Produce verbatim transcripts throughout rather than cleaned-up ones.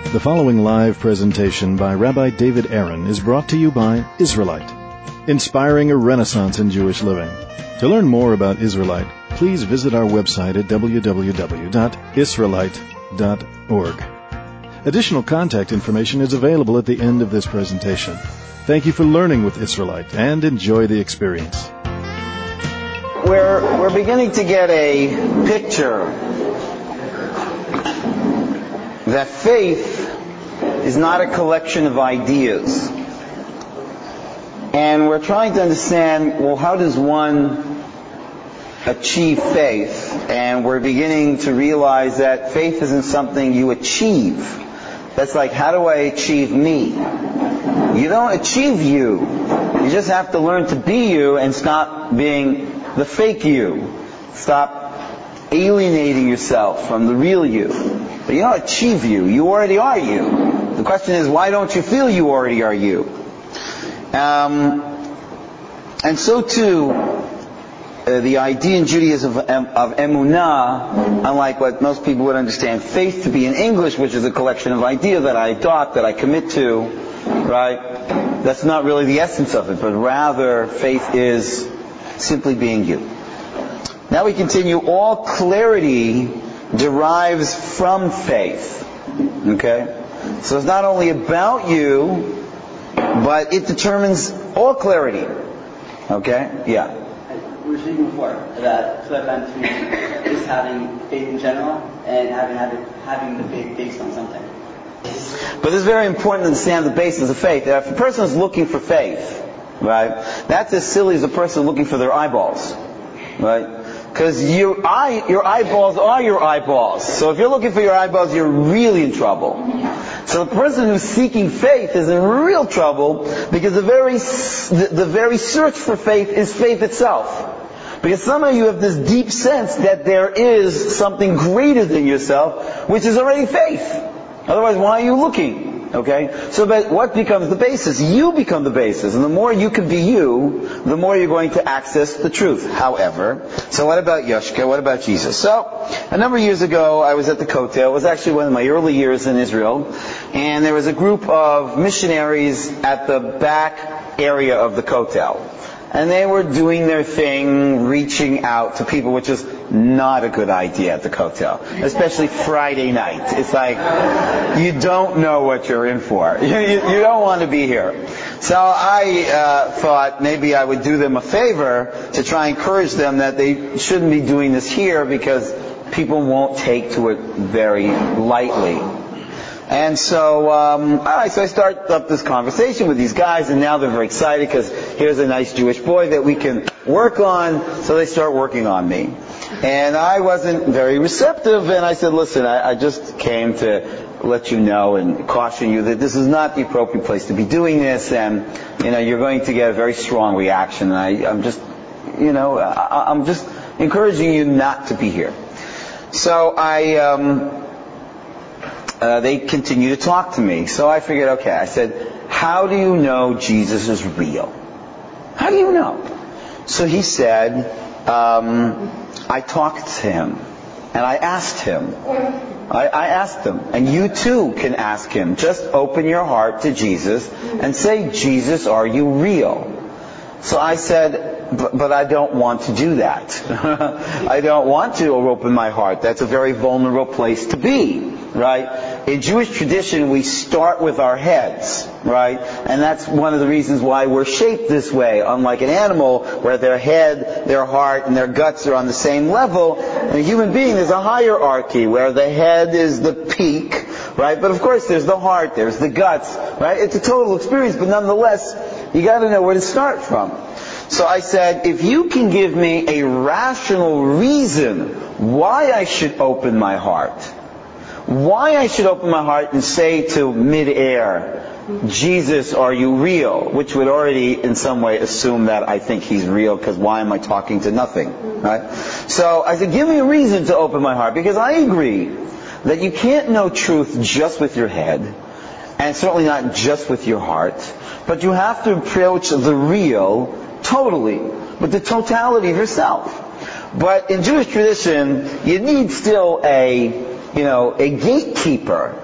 The following live presentation by Rabbi David Aaron is brought to you by Israelite, inspiring a renaissance in Jewish living. To learn more about Israelite, please visit our website at w w w dot israelite dot org. Additional contact information is available at the end of this presentation. Thank you for learning with Israelite and enjoy the experience. We're, we're beginning to get a picture that faith is not a collection of ideas. And we're trying to understand, well, how does one achieve faith? And we're beginning to realize that faith isn't something you achieve. That's like, how do I achieve me? You don't achieve you. You just have to learn to be you and stop being the fake you. Stop alienating yourself from the real you. But you don't achieve you. You already are you. The question is, why don't you feel you already are you? Um, and so too, uh, the idea in Judaism of, of emunah, unlike what most people would understand faith to be in English, which is a collection of ideas that I adopt, that I commit to, right? That's not really the essence of it, but rather faith is simply being you. Now we continue. All clarity derives from faith. Okay? So it's not only about you, but it determines all clarity. Okay? Yeah. We were speaking before about the difference between just having faith in general and having having, having the faith based on something. But it's very important to understand the basis of faith. If a person is looking for faith, right, that's as silly as a person looking for their eyeballs, right? Because your eye, your eyeballs are your eyeballs. So if you're looking for your eyeballs, you're really in trouble. So the person who's seeking faith is in real trouble because the very the, the very search for faith is faith itself. Because somehow you have this deep sense that there is something greater than yourself, which is already faith. Otherwise, why are you looking? Okay? So but what becomes the basis? You become the basis. And the more you can be you, the more you're going to access the truth. However, so what about Yoshka? What about Jesus? So, a number of years ago, I was at the Kotel. It was actually one of my early years in Israel. And there was a group of missionaries at the back area of the Kotel. And they were doing their thing, reaching out to people, which is not a good idea at the Kotel. Especially Friday night. It's like, you don't know what you're in for. You, you, you don't want to be here. So I uh, thought maybe I would do them a favor to try and encourage them that they shouldn't be doing this here because people won't take to it very lightly. And so, um, all right, so I start up this conversation with these guys, and now they're very excited because here's a nice Jewish boy that we can work on. So they start working on me. And I wasn't very receptive, and I said, listen, I, I just came to let you know and caution you that this is not the appropriate place to be doing this, and, you know, you're going to get a very strong reaction. And I, I'm just, you know, I, I'm just encouraging you not to be here. So I... Um, Uh, they continue to talk to me. So I figured, okay, I said, how do you know Jesus is real? How do you know? So he said, um, I talked to him, and I asked him. I, I asked him, and you too can ask him. Just open your heart to Jesus and say, Jesus, are you real? So I said, but, but I don't want to do that. I don't want to open my heart. That's a very vulnerable place to be, right? In Jewish tradition, we start with our heads, right? And that's one of the reasons why we're shaped this way. Unlike an animal, where their head, their heart, and their guts are on the same level, in a human being there's a hierarchy, where the head is the peak, right? But of course there's the heart, there's the guts, right? It's a total experience, but nonetheless, you got to know where to start from. So I said, if you can give me a rational reason why I should open my heart, why I should open my heart and say to midair, Jesus, are you real? Which would already in some way assume that I think he's real, because why am I talking to nothing? Right? So I said, give me a reason to open my heart, because I agree that you can't know truth just with your head, and certainly not just with your heart, but you have to approach the real totally, with the totality of yourself. But in Jewish tradition, you need still a, you know, a gatekeeper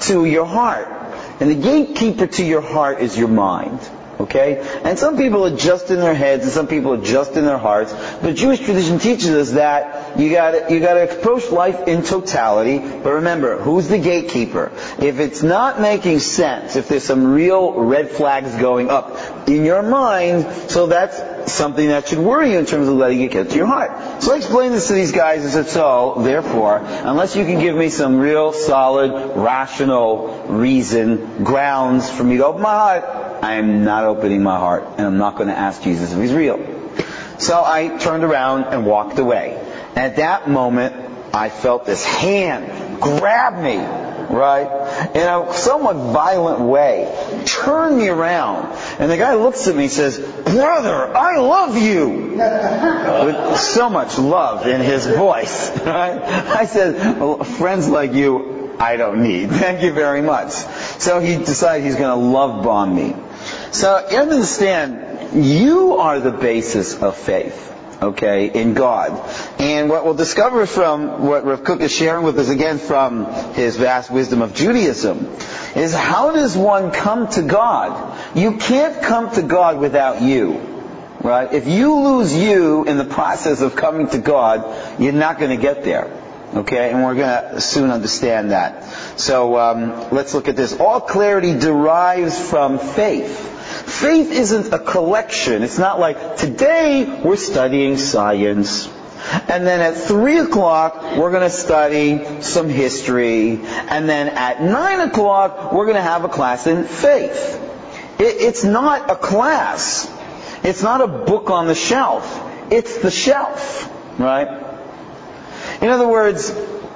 to your heart. And the gatekeeper to your heart is your mind. Okay? And some people are just in their heads and some people are just in their hearts. But Jewish tradition teaches us that you gotta, you gotta approach life in totality. But remember, who's the gatekeeper? If it's not making sense, if there's some real red flags going up in your mind, so that's something that should worry you in terms of letting it get to your heart. So I explained this to these guys. I said, so, therefore, unless you can give me some real solid, rational reason, grounds for me to open my heart, I am not opening my heart, and I'm not going to ask Jesus if He's real. So I turned around and walked away. And at that moment, I felt this hand grab me, right, in a somewhat violent way, turn me around. And the guy looks at me and says, "Brother, I love you," with so much love in his voice. Right? I said, well, friends like you, I don't need. Thank you very much. So he decided he's going to love bomb me. So you understand, you are the basis of faith, okay, in God. And what we'll discover from what Rav Kook is sharing with us, again from his vast wisdom of Judaism, is how does one come to God? You can't come to God without you, right? If you lose you in the process of coming to God, you're not going to get there. Okay, and we're going to soon understand that. So um, let's look at this. All clarity derives from faith. Faith isn't a collection. It's not like, today we're studying science, and then at three o'clock we're going to study some history, and then at nine o'clock we're going to have a class in faith. It, it's not a class. It's not a book on the shelf. It's the shelf, right? In other words,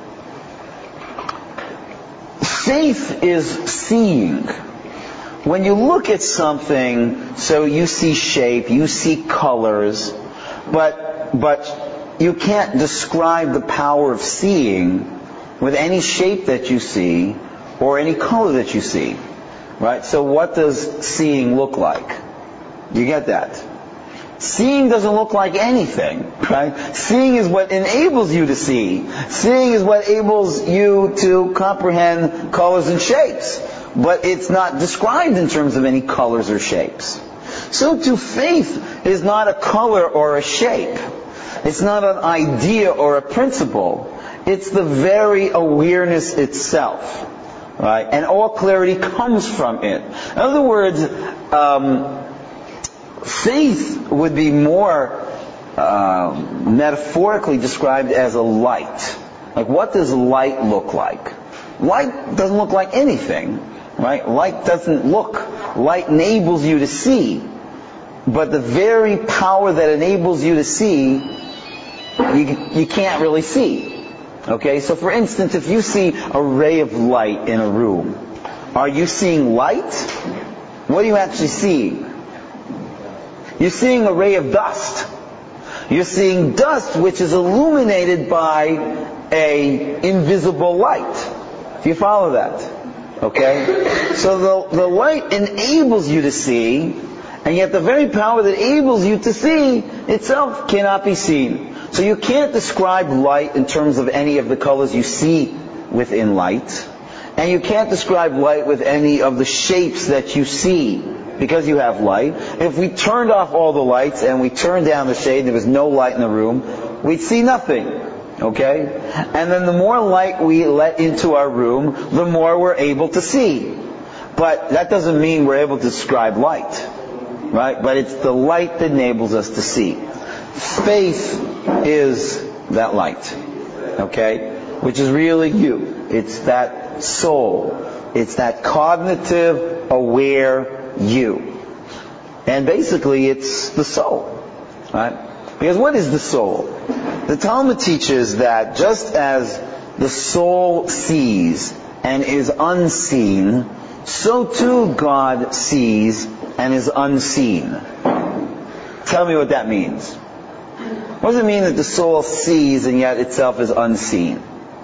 faith is seeing. When you look at something, so you see shape, you see colors, but but you can't describe the power of seeing with any shape that you see or any color that you see. Right? So what does seeing look like? You get that? Seeing doesn't look like anything, right? Seeing is what enables you to see. Seeing is what enables you to comprehend colors and shapes. But it's not described in terms of any colors or shapes. So too, faith is not a color or a shape. It's not an idea or a principle. It's the very awareness itself. Right? And all clarity comes from it. In other words, um, faith would be more uh, metaphorically described as a light. Like, what does light look like? Light doesn't look like anything, right? Light doesn't look. Light enables you to see. But the very power that enables you to see, you, you can't really see. Okay? So for instance, if you see a ray of light in a room, are you seeing light? What are you actually seeing? You're seeing a ray of dust. You're seeing dust which is illuminated by a invisible light. Do you follow that? Okay? So the, the light enables you to see, and yet the very power that enables you to see itself cannot be seen. So you can't describe light in terms of any of the colors you see within light, and you can't describe light with any of the shapes that you see. Because you have light. If we turned off all the lights and we turned down the shade, there was no light in the room, we'd see nothing. Okay? And then the more light we let into our room, the more we're able to see. But that doesn't mean we're able to describe light. Right? But it's the light that enables us to see. Faith is that light. Okay? Which is really you. It's that soul. It's that cognitive, aware you. And basically it's the soul. Right? Because what is the soul? The Talmud teaches that just as the soul sees and is unseen, so too God sees and is unseen. Tell me what that means. What does it mean that the soul sees and yet itself is unseen?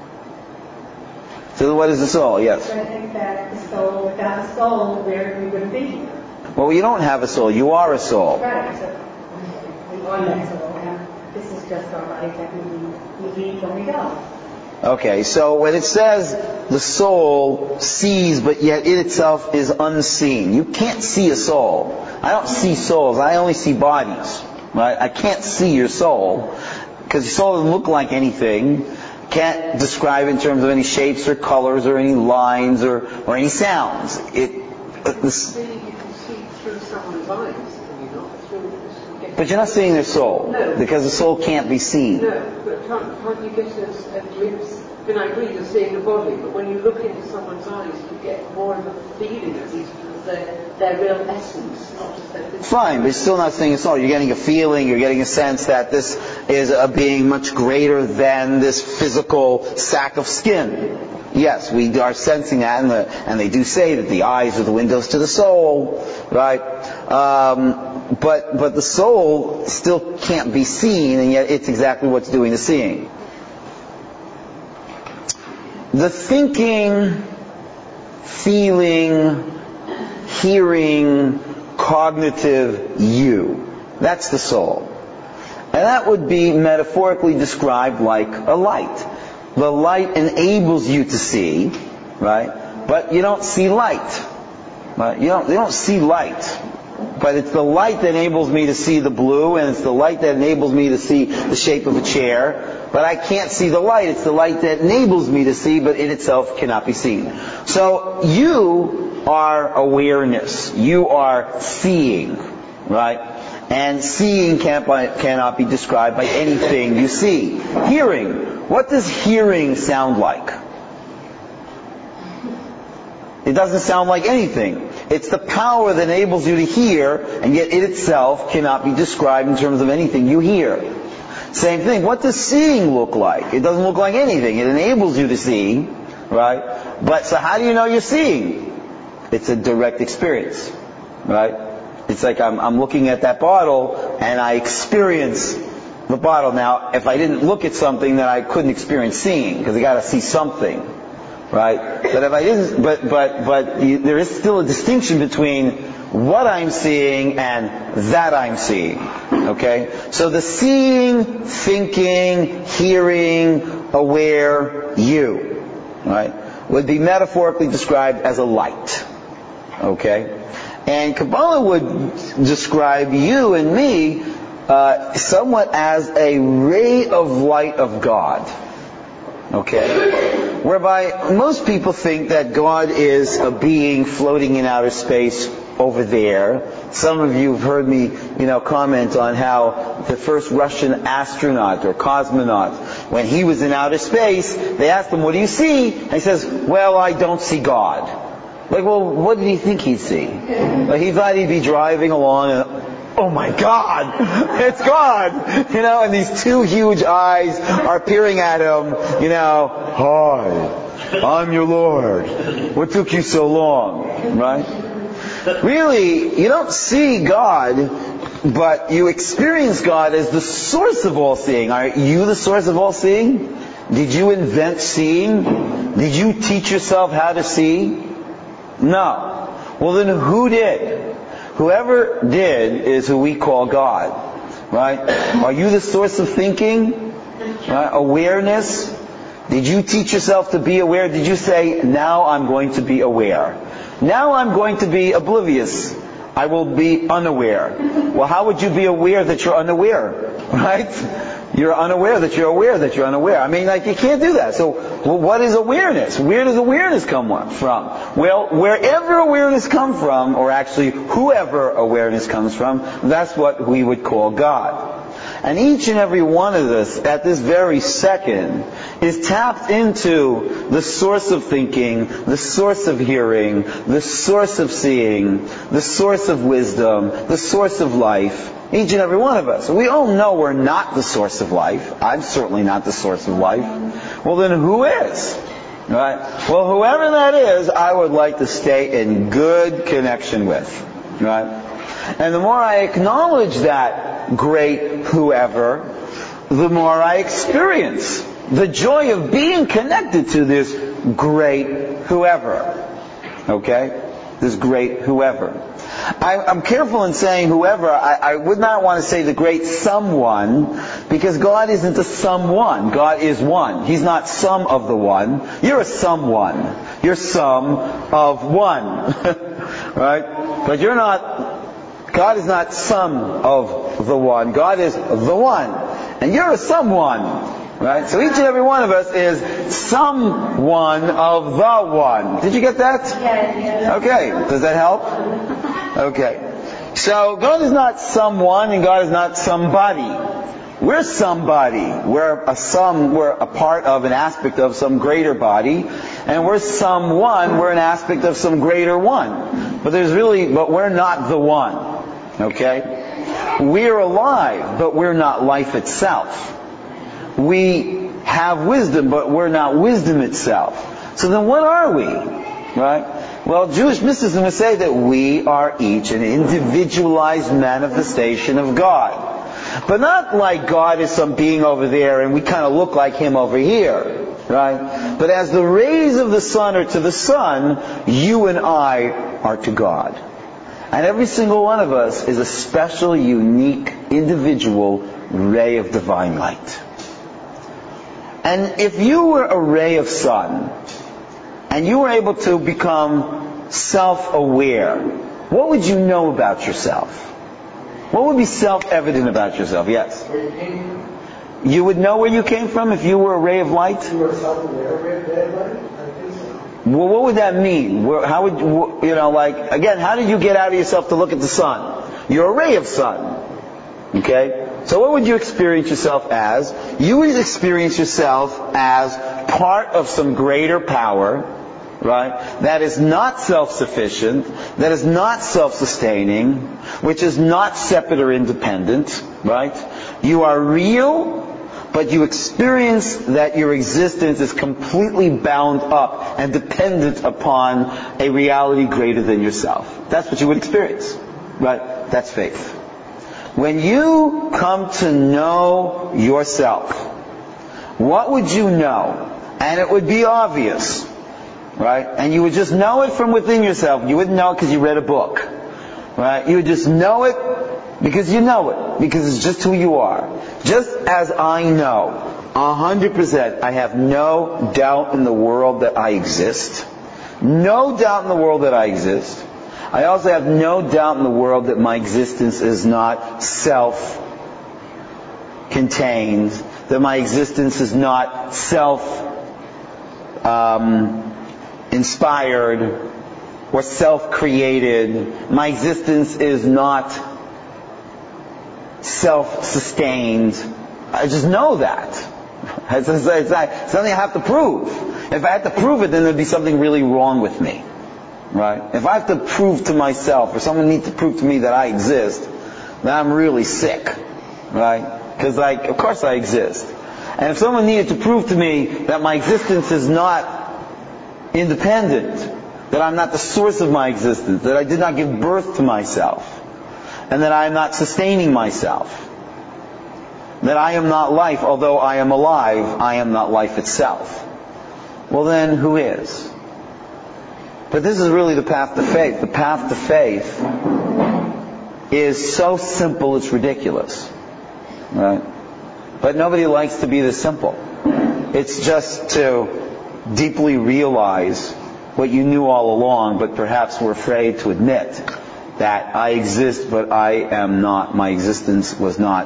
So what is the soul? Yes. I think that the soul, without a soul, where we wouldn't be here. Well, you don't have a soul. You are a soul. Right. So we are that soul. And this is just our life that we, we leave when we go. Okay, so when it says the soul sees, but yet it itself is unseen. You can't see a soul. I don't see souls. I only see bodies. Right? I can't see your soul because your soul doesn't look like anything. Can't describe in terms of any shapes or colors or any lines or, or any sounds. It. Uh, this, Maybe you can see through someone's eyes, can you not? Through, but you're not seeing their soul. No. Because the soul can't be seen. No, but can't, can't you get a, a glimpse? I mean, I agree you're seeing the body, but when you look into someone's eyes, you get more of a feeling at least of their, their real essence, not just their physical. Fine, but you're still not seeing a soul. You're getting a feeling, you're getting a sense that this is a being much greater than this physical sack of skin. Yes, we are sensing that, and, the, and they do say that the eyes are the windows to the soul, right? Um, but but the soul still can't be seen, and yet it's exactly what's doing the seeing. The thinking, feeling, hearing, cognitive you. That's the soul. And that would be metaphorically described like a light. The light enables you to see, right? But you don't see light. Right? You don't, you don't see light. But it's the light that enables me to see the blue, and it's the light that enables me to see the shape of a chair. But I can't see the light. It's the light that enables me to see, but in itself cannot be seen. So you are awareness. You are seeing, right? And seeing can't by, cannot be described by anything you see. Hearing. What does hearing sound like? It doesn't sound like anything. It's the power that enables you to hear, and yet it itself cannot be described in terms of anything you hear. Same thing. What does seeing look like? It doesn't look like anything. It enables you to see, right? But so how do you know you're seeing? It's a direct experience, right? It's like I'm, I'm looking at that bottle and I experience the bottle. Now, if I didn't look at something, then I couldn't experience seeing, because I got to see something, right? But if I didn't, but but but you, there is still a distinction between what I'm seeing and that I'm seeing. Okay? So the seeing, thinking, hearing, aware, you, right, would be metaphorically described as a light. Okay? And Kabbalah would describe you and me uh, somewhat as a ray of light of God. Okay? Whereby most people think that God is a being floating in outer space over there. Some of you have heard me, you know, comment on how the first Russian astronaut or cosmonaut, when he was in outer space, they asked him, "What do you see?" And he says, "Well, I don't see God." Like, well, what did he think he'd see? Like, he thought he'd be driving along and, oh my God, it's God! You know, and these two huge eyes are peering at him, you know, "Hi, I'm your Lord. What took you so long?" Right? Really, you don't see God, but you experience God as the source of all seeing. Are you the source of all seeing? Did you invent seeing? Did you teach yourself how to see? No. Well, then who did? Whoever did is who we call God. Right? Are you the source of thinking? Right? Awareness? Did you teach yourself to be aware? Did you say, now I'm going to be aware? Now I'm going to be oblivious. I will be unaware. Well, how would you be aware that you're unaware? Right? You're unaware that you're aware that you're unaware. I mean, like, you can't do that. So, well, what is awareness? Where does awareness come from? Well, wherever awareness comes from, or actually whoever awareness comes from, that's what we would call God. And each and every one of us, at this very second, is tapped into the source of thinking, the source of hearing, the source of seeing, the source of wisdom, the source of life. Each and every one of us. We all know we're not the source of life. I'm certainly not the source of life. Well, then who is? Right? Well, whoever that is, I would like to stay in good connection with. Right? And the more I acknowledge that great whoever, the more I experience the joy of being connected to this great whoever. Okay? This great whoever. I, I'm careful in saying whoever. I, I would not want to say the great someone, because God isn't a someone. God is one. He's not some of the one. You're a someone. You're some of one. Right? But you're not, God is not some of the one. God is the one. And you're a someone. Right? So each and every one of us is someone of the one. Did you get that? Yeah, yeah. Okay. Does that help? Okay. So God is not someone and God is not somebody. We're somebody. We're a some, we're a part of an aspect of some greater body. And we're someone, we're an aspect of some greater one. But there's really, but we're not the one. Okay? We're alive, but we're not life itself. We have wisdom, but we're not wisdom itself. So then what are we? Right? Well, Jewish mysticism would say that we are each an individualized manifestation of God. But not like God is some being over there and we kind of look like Him over here. Right? But as the rays of the sun are to the sun, you and I are to God. And every single one of us is a special, unique, individual ray of divine light. And if you were a ray of sun, and you were able to become self-aware, what would you know about yourself? What would be self-evident about yourself? Yes? Where you came from? You would know where you came from if you were a ray of light? You were self-aware of ray of light? I think so. Well, what would that mean? How would you, you know, like, again, how did you get out of yourself to look at the sun? You're a ray of sun. Okay? So what would you experience yourself as? You would experience yourself as part of some greater power, right? That is not self-sufficient, that is not self-sustaining, which is not separate or independent, right? You are real, but you experience that your existence is completely bound up and dependent upon a reality greater than yourself. That's what you would experience, right? That's faith. When you come to know yourself, what would you know? And it would be obvious, right? And you would just know it from within yourself. You wouldn't know it because you read a book, right? You would just know it because you know it, because it's just who you are. Just as I know, a hundred percent, I have no doubt in the world that I exist. No doubt in the world that I exist. I also have no doubt in the world that my existence is not self-contained, that my existence is not self-inspired um, or self-created. My existence is not self-sustained. I just know that. It's, it's, it's something I have to prove. If I had to prove it, then there'd be something really wrong with me. Right? If I have to prove to myself, or someone needs to prove to me that I exist, then I'm really sick. Right? Because, like, of course I exist. And if someone needed to prove to me that my existence is not independent, that I'm not the source of my existence, that I did not give birth to myself, and that I am not sustaining myself, that I am not life, although I am alive, I am not life itself, well then, who is? But this is really the path to faith. The path to faith is so simple it's ridiculous. Right? But nobody likes to be this simple. It's just to deeply realize what you knew all along, but perhaps were afraid to admit that I exist, but I am not, my existence was not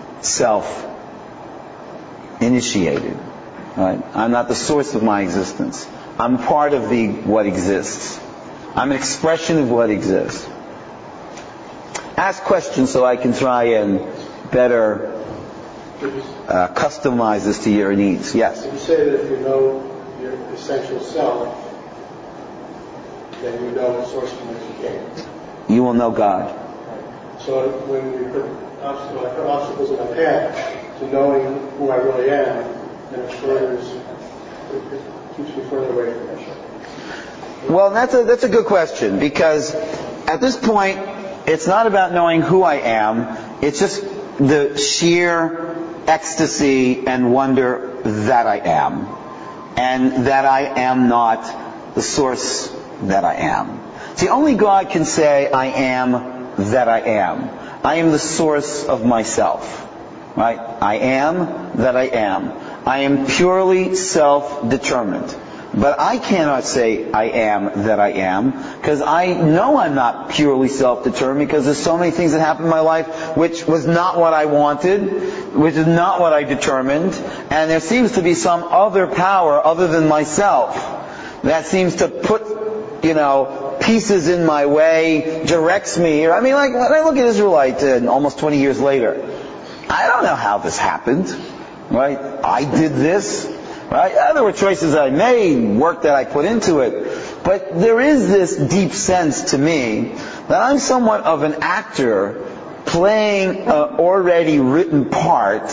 self-initiated. Right? I'm not the source of my existence. I'm part of the what exists. I'm an expression of what exists. Ask questions so I can try and better uh, customize this to your needs. Yes? You say that if you know your essential self, then you know the source from which you came. You will know God. So when we put obstacles, I put obstacles in my path to knowing who I really am, then it furthers, it keeps me further away from myself. Well, that's a that's a good question, because at this point, it's not about knowing who I am. It's just the sheer ecstasy and wonder that I am, and that I am not the source that I am. See, only God can say, I am that I am. I am the source of myself. Right? I am that I am. I am purely self-determined. But I cannot say I am that I am, because I know I'm not purely self-determined, because there's so many things that happened in my life which was not what I wanted, which is not what I determined, and there seems to be some other power other than myself that seems to put, you know, pieces in my way, directs me. I mean, like, when I look at Israelite uh, almost twenty years later, I don't know how this happened, right? I did this. Right? Yeah, there were choices I made, work that I put into it. But there is this deep sense to me that I'm somewhat of an actor playing an already written part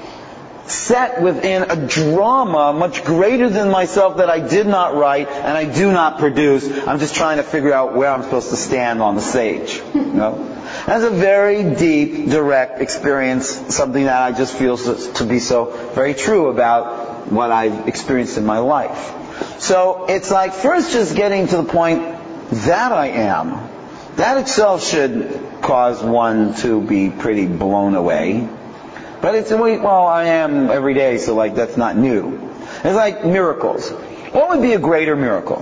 set within a drama much greater than myself that I did not write and I do not produce. I'm just trying to figure out where I'm supposed to stand on the stage. You know? That's a very deep, direct experience, something that I just feel to be so very true about what I've experienced in my life. So it's like first just getting to the point that I am. That itself should cause one to be pretty blown away. But it's, well, I am every day, so like that's not new. It's like miracles. What would be a greater miracle?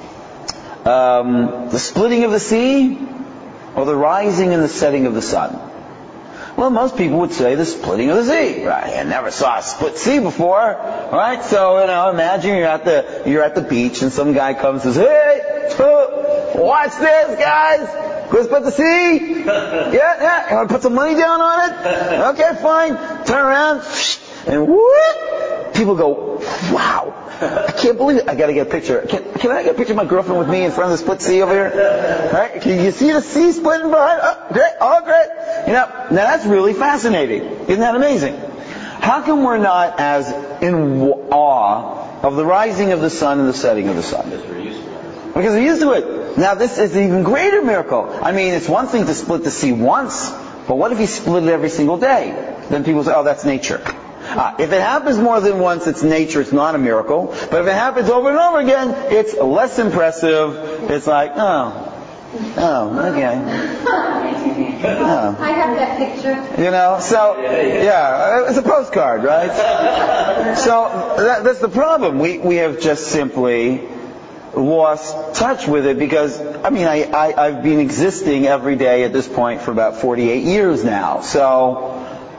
Um, the splitting of the sea or the rising and the setting of the sun? Well, most people would say the splitting of the sea. Right? I never saw a split sea before. Right? So, you know, imagine you're at the you're at the beach and some guy comes and says, "Hey, watch this, guys. Go split the sea. Yeah, yeah. You want to put some money down on it? Okay, fine. Turn around, and whoop. People go, wow. I can't believe it. I got to get a picture. Can, can I get a picture of my girlfriend with me in front of the split sea over here? Right? Can you see the sea splitting behind? Oh, great. Oh, great. You know, now that's really fascinating. Isn't that amazing? How come we're not as in awe of the rising of the sun and the setting of the sun? Because we're used to it. Because we're used to it. Now this is an even greater miracle. I mean, it's one thing to split the sea once, but what if you split it every single day? Then people say, oh, that's nature. Uh, if it happens more than once, it's nature, it's not a miracle. But if it happens over and over again, it's less impressive. It's like, oh, oh, okay. Oh. I have that picture. You know, so, yeah, it's a postcard, right? So, that, that's the problem. We, we have just simply lost touch with it because, I mean, I, I, I've been existing every day at this point for about forty-eight years now. So,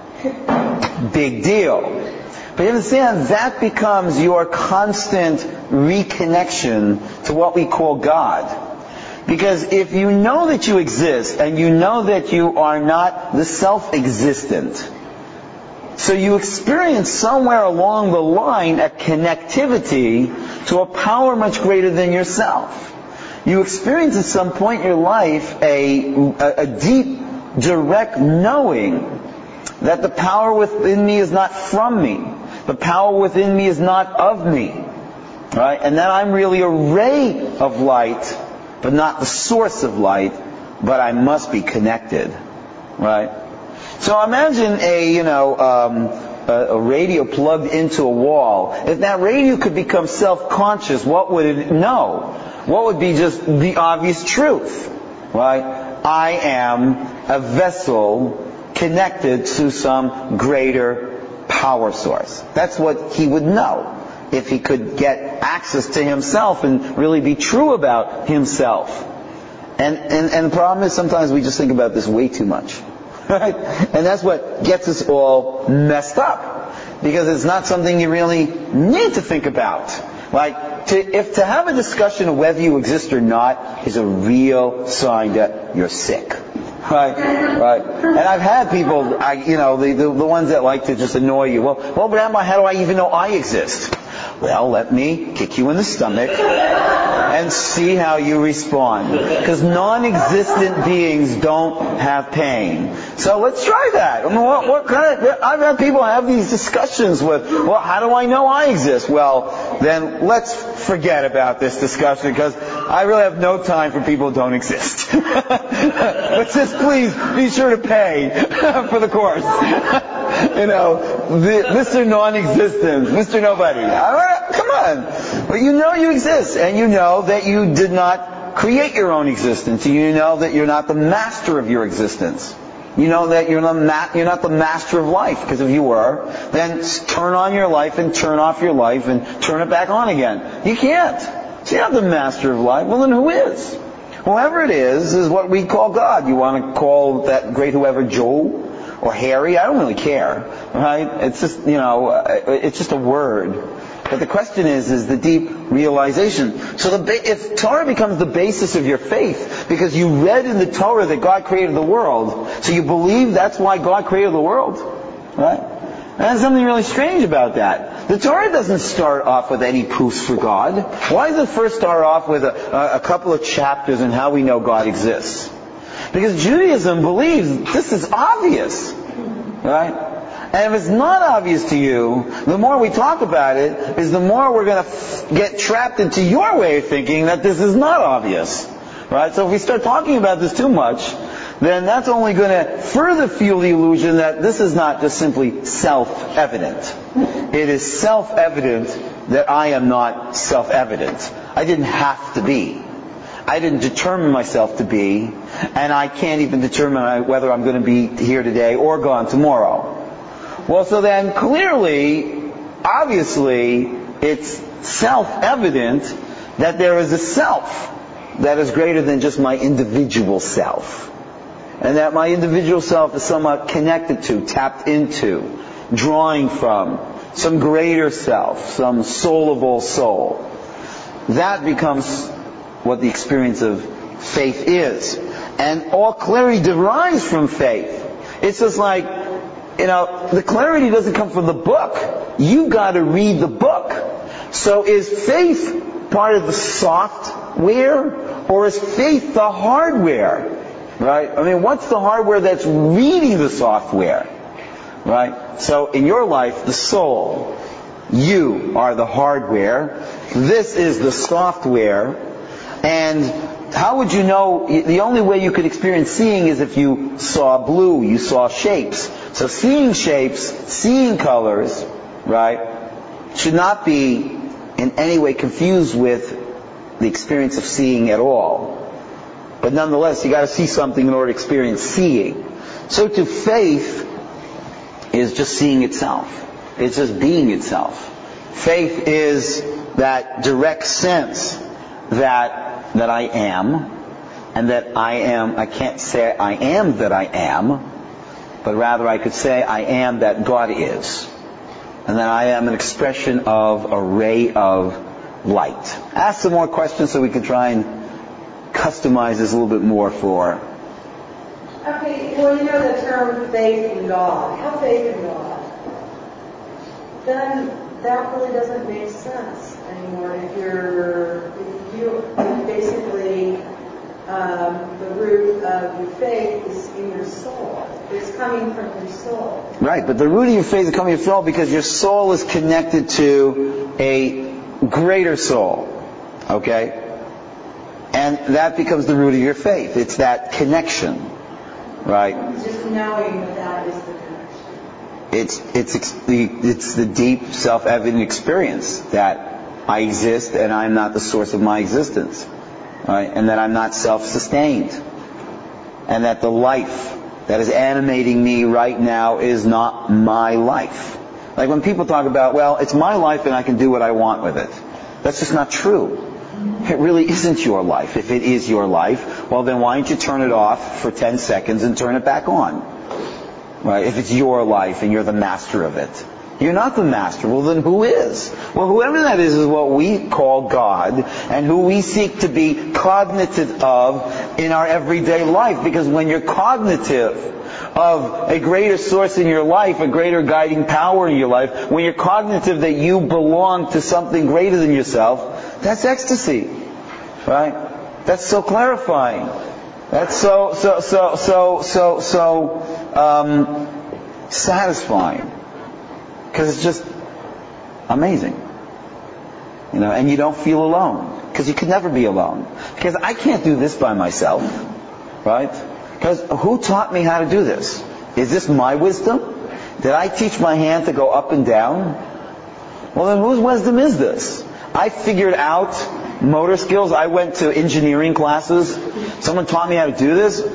big deal. But you understand, that becomes your constant reconnection to what we call God. Because if you know that you exist, and you know that you are not the self-existent, so you experience somewhere along the line a connectivity to a power much greater than yourself. You experience at some point in your life a, a, a deep, direct knowing that the power within me is not from me. The power within me is not of me. Right? And that I'm really a ray of light, but not the source of light, but I must be connected. Right? So imagine a, you know, um, a, a radio plugged into a wall. If that radio could become self-conscious, what would it know? What would be just the obvious truth? Right? I am a vessel connected to some greater power source. That's what he would know if he could get access to himself and really be true about himself. And, and, and the problem is sometimes we just think about this way too much. Right? And that's what gets us all messed up. Because it's not something you really need to think about. Like, to, if to have a discussion of whether you exist or not is a real sign that you're sick. Right, right. And I've had people, I, you know, the, the the ones that like to just annoy you. Well, well, Rabbi, how do I even know I exist? Well, let me kick you in the stomach and see how you respond. Because non-existent beings don't have pain. So let's try that. I mean, what, what kind of, I've had people have these discussions with, well, how do I know I exist? Well, then let's forget about this discussion because I really have no time for people who don't exist. But just please be sure to pay for the course. You know, the, Mister Non-Existence, Mister Nobody. Come on. But you know you exist, and you know that you did not create your own existence. You know that you're not the master of your existence. You know that you're not, ma- you're not the master of life, because if you were, then turn on your life and turn off your life and turn it back on again. You can't. So you're not the master of life. Well, then who is? Whoever it is, is what we call God. You want to call that great whoever Joe or Harry? I don't really care. Right? It's just, you know, it's just a word. But the question is, is the deep realization. So the ba- if Torah becomes the basis of your faith, because you read in the Torah that God created the world, so you believe that's why God created the world, right? And there's something really strange about that. The Torah doesn't start off with any proofs for God. Why does it first start off with a, a couple of chapters on how we know God exists? Because Judaism believes this is obvious, right? And if it's not obvious to you, the more we talk about it, is the more we're going to f- get trapped into your way of thinking that this is not obvious. Right? So if we start talking about this too much, then that's only going to further fuel the illusion that this is not just simply self-evident. It is self-evident that I am not self-evident. I didn't have to be. I didn't determine myself to be, and I can't even determine whether I'm going to be here today or gone tomorrow. Well, so then clearly, obviously, it's self-evident that there is a self that is greater than just my individual self. And that my individual self is somewhat connected to, tapped into, drawing from some greater self, some soul of all soul. That becomes what the experience of faith is. And all clarity derives from faith. It's just like, you know, the clarity doesn't come from the book. You got to read the book. So is faith part of the software, or is faith the hardware? Right? I mean, what's the hardware that's reading the software? Right? So in your life, the soul, you are the hardware. This is the software. And how would you know? The only way you could experience seeing is if you saw blue, you saw shapes. So seeing shapes, seeing colors, right, should not be in any way confused with the experience of seeing at all. But nonetheless, you got to see something in order to experience seeing. So to faith is just seeing itself. It's just being itself. Faith is that direct sense that that I am, and that I am, I can't say I am that I am, but rather I could say I am that God is. And that I am an expression of a ray of light. Ask some more questions so we can try and customize this a little bit more for... Okay, well, you know the term faith in God. Have faith in God. Then that really doesn't make sense anymore if you're, if you basically, um, the root of your faith is in your soul. It's coming from your soul. Right, but the root of your faith is coming from your soul because your soul is connected to a greater soul. Okay? And that becomes the root of your faith. It's that connection. Right? It's just knowing that that is the connection. It's, it's, it's, the, it's the deep, self-evident experience that I exist and I'm not the source of my existence. Right? And that I'm not self-sustained. And that the life that is animating me right now is not my life. Like when people talk about, well, it's my life and I can do what I want with it. That's just not true. It really isn't your life. If it is your life, well then why don't you turn it off for ten seconds and turn it back on? Right? If it's your life and you're the master of it. You're not the master. Well then who is? Well, whoever that is is what we call God, and who we seek to be cognitive of in our everyday life. Because when you're cognitive of a greater source in your life, a greater guiding power in your life, when you're cognitive that you belong to something greater than yourself, that's ecstasy. Right? That's so clarifying. That's so, so, so, so, so, so, um, satisfying. Because it's just amazing. You know, and you don't feel alone. Because you can never be alone. Because I can't do this by myself. Right? Because who taught me how to do this? Is this my wisdom? Did I teach my hand to go up and down? Well then whose wisdom is this? I figured out motor skills. I went to engineering classes. Someone taught me how to do this.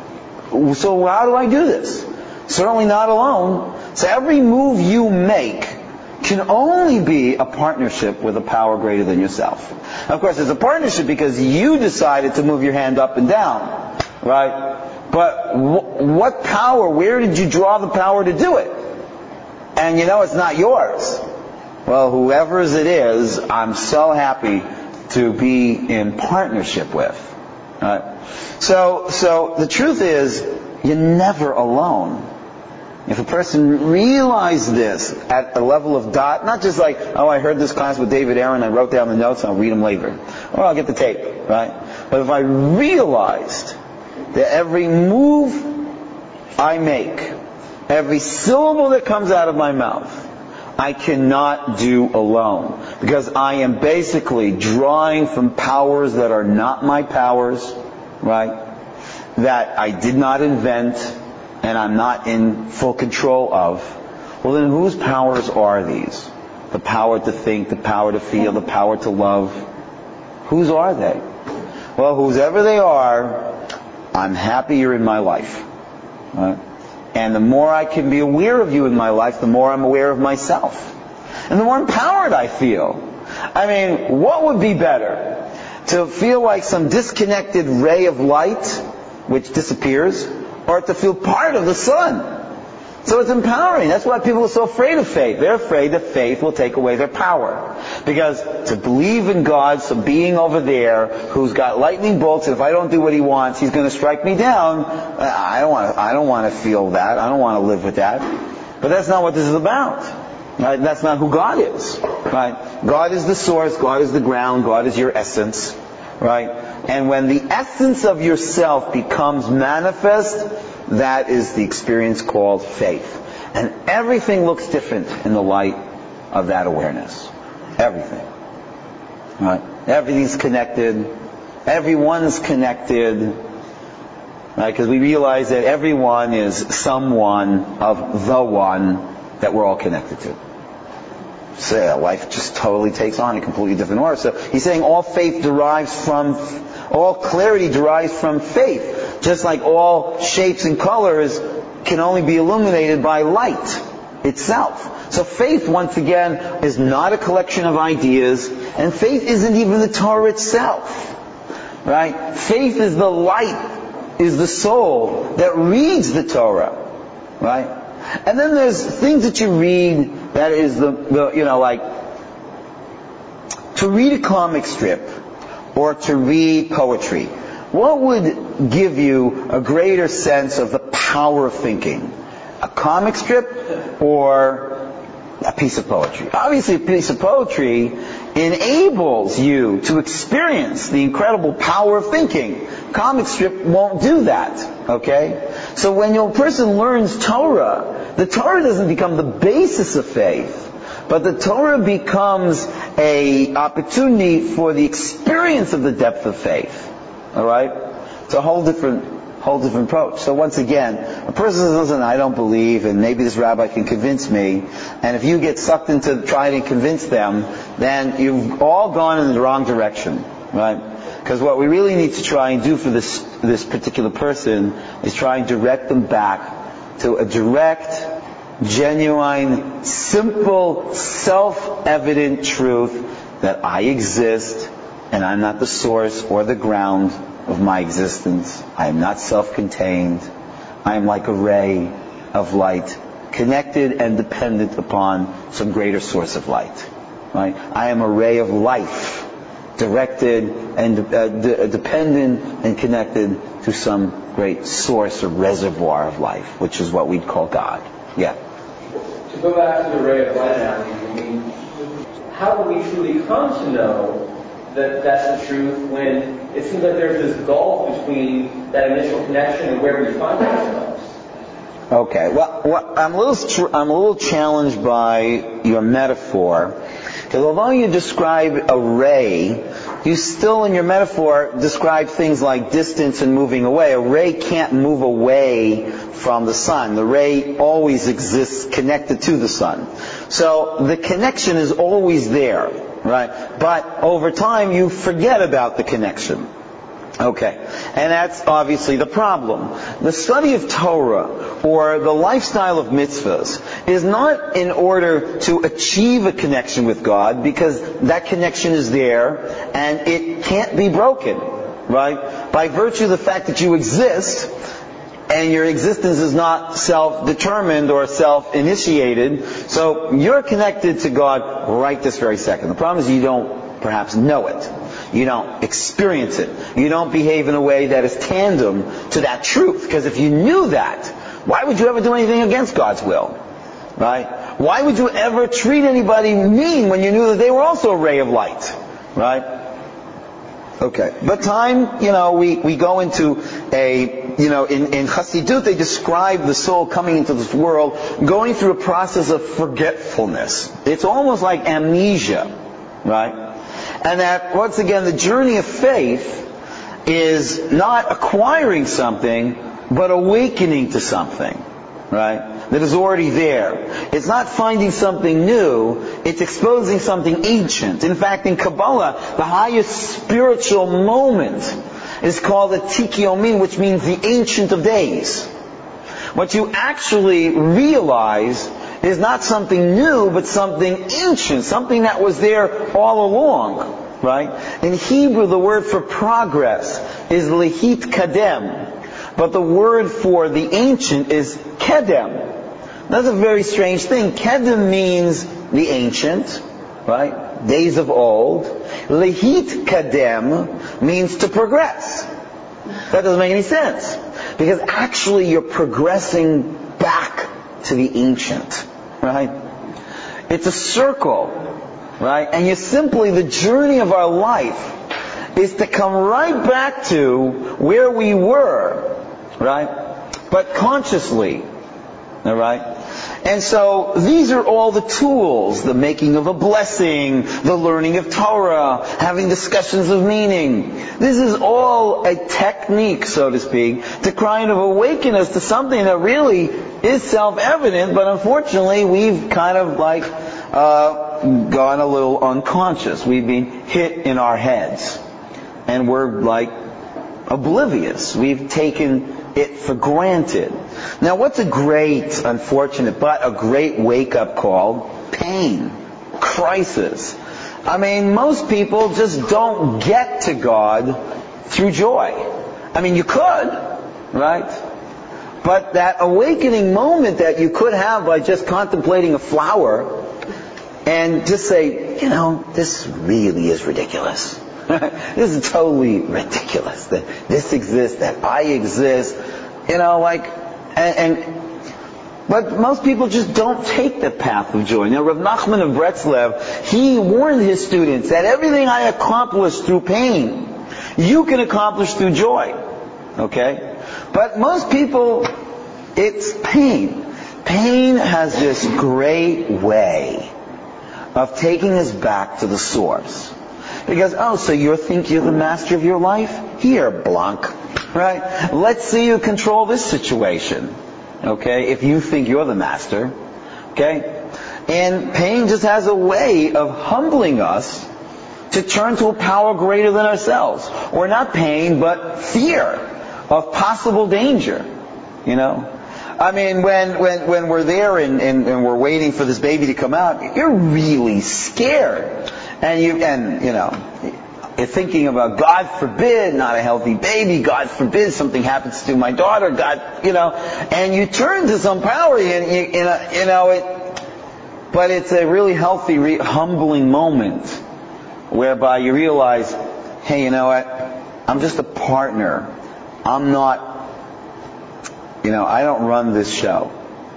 So how do I do this? Certainly not alone. So every move you make can only be a partnership with a power greater than yourself. Of course, it's a partnership because you decided to move your hand up and down, right? But w- what power, where did you draw the power to do it? And you know it's not yours. Well, whoever's it is, I'm so happy to be in partnership with. Right? So, so the truth is, you're never alone. If a person realized this at a level of dot, not just like, oh, I heard this class with David Aaron, I wrote down the notes, and I'll read them later. Or I'll get the tape, right? But if I realized that every move I make, every syllable that comes out of my mouth, I cannot do alone. Because I am basically drawing from powers that are not my powers, right? That I did not invent, and I'm not in full control of. Well, then whose powers are these? The power to think, the power to feel, the power to love. Whose are they? Well, whosever they are, I'm happy you're in my life. Right? And the more I can be aware of you in my life, the more I'm aware of myself. And the more empowered I feel. I mean, what would be better? To feel like some disconnected ray of light, which disappears, or to feel part of the sun. So it's empowering. That's why people are so afraid of faith. They're afraid that faith will take away their power. Because to believe in God, some being over there who's got lightning bolts, and if I don't do what He wants, He's going to strike me down. I don't want to, I don't want to feel that. I don't want to live with that. But that's not what this is about. Right? That's not who God is. Right? God is the source. God is the ground. God is your essence. Right? And when the essence of yourself becomes manifest, that is the experience called faith. And everything looks different in the light of that awareness. Everything. Right? Everything's connected. Everyone's connected. Right? Because we realize that everyone is someone of the one that we're all connected to. So yeah, life just totally takes on a completely different order. So he's saying all faith derives from, all clarity derives from faith. Just like all shapes and colors can only be illuminated by light itself. So faith, once again, is not a collection of ideas, and faith isn't even the Torah itself. Right? Faith is the light, is the soul that reads the Torah. Right? And then there's things that you read that is the, the, you know, like, to read a comic strip or to read poetry. What would give you a greater sense of the power of thinking? A comic strip or a piece of poetry? Obviously, a piece of poetry enables you to experience the incredible power of thinking. Comic strip won't do that. Okay? So when a person learns Torah, the Torah doesn't become the basis of faith, but the Torah becomes an opportunity for the experience of the depth of faith. All right? It's a whole different, whole different approach. So once again, a person says, listen, I don't believe, and maybe this rabbi can convince me, and if you get sucked into trying to convince them, then you've all gone in the wrong direction. Right? Because what we really need to try and do for this this particular person is try and direct them back to a direct, genuine, simple, self-evident truth that I exist and I'm not the source or the ground of my existence. I am not self-contained. I am like a ray of light, connected and dependent upon some greater source of light. Right? I am a ray of life, directed and uh, d- dependent and connected to some great source or reservoir of life, which is what we'd call God. Yeah. To go back to the ray of light analogy, I mean, how do we truly come to know that that's the truth when it seems like there's this gulf between that initial connection and where we find ourselves? Okay. Well, well I'm a little tr- I'm a little challenged by your metaphor. Because although you describe a ray, you still in your metaphor describe things like distance and moving away. A ray can't move away from the sun. The ray always exists connected to the sun. So the connection is always there. right? But over time, you forget about the connection. Okay, and that's obviously the problem. The study of Torah, or the lifestyle of mitzvahs, is not in order to achieve a connection with God, because that connection is there, and it can't be broken, right? By virtue of the fact that you exist, and your existence is not self-determined or self-initiated, so you're connected to God right this very second. The problem is you don't perhaps know it. You don't experience it. You don't behave in a way that is tandem to that truth. Because if you knew that, why would you ever do anything against God's will? Right? Why would you ever treat anybody mean when you knew that they were also a ray of light? Right? Okay. But time, you know, we, we go into a, you know, in, in Chassidut they describe the soul coming into this world, going through a process of forgetfulness. It's almost like amnesia. Right? And that, once again, the journey of faith is not acquiring something, but awakening to something, right? That is already there. It's not finding something new, it's exposing something ancient. In fact, in Kabbalah, the highest spiritual moment is called the Tikyomin, which means the Ancient of Days. What you actually realize is not something new, but something ancient, something that was there all along, right? In Hebrew, the word for progress is lehit kadem, but the word for the ancient is kedem. That's a very strange thing. Kedem means the ancient, right? Days of old. Lehit kadem means to progress. That doesn't make any sense. Because actually you're progressing back to the ancient, right? It's a circle, right? And you simply, the journey of our life is to come right back to where we were, right? But consciously, all right? And so these are all the tools, the making of a blessing, the learning of Torah, having discussions of meaning. This is all a technique, so to speak, to kind of awaken us to something that really is self-evident, but unfortunately we've kind of like uh, gone a little unconscious. We've been hit in our heads. And we're like oblivious. We've taken it for granted. Now, what's a great, unfortunate, but a great wake-up call? Pain. Crisis. I mean, most people just don't get to God through joy. I mean, you could, right? But that awakening moment that you could have by just contemplating a flower and just say, you know, this really is ridiculous. This is totally ridiculous that this exists, that I exist, you know, like, and, and but most people just don't take the path of joy. Now, Rav Nachman of Bretzlev, he warned his students that everything I accomplished through pain, you can accomplish through joy. Okay? But most people, it's pain. Pain has this great way of taking us back to the source. Because, oh, so you think you're the master of your life? Here, Blanc. Right? Let's see you control this situation. Okay? If you think you're the master. Okay? And pain just has a way of humbling us to turn to a power greater than ourselves. Or not pain, but fear of possible danger. You know? I mean, when, when, when we're there and, and, and we're waiting for this baby to come out, you're really scared. And you, and, you know, you're thinking about, God forbid, not a healthy baby, God forbid something happens to my daughter, God, you know, and you turn to some power, and you, you know, you know it, but it's a really healthy, re- humbling moment, whereby you realize, hey, you know what, I'm just a partner, I'm not, you know, I don't run this show.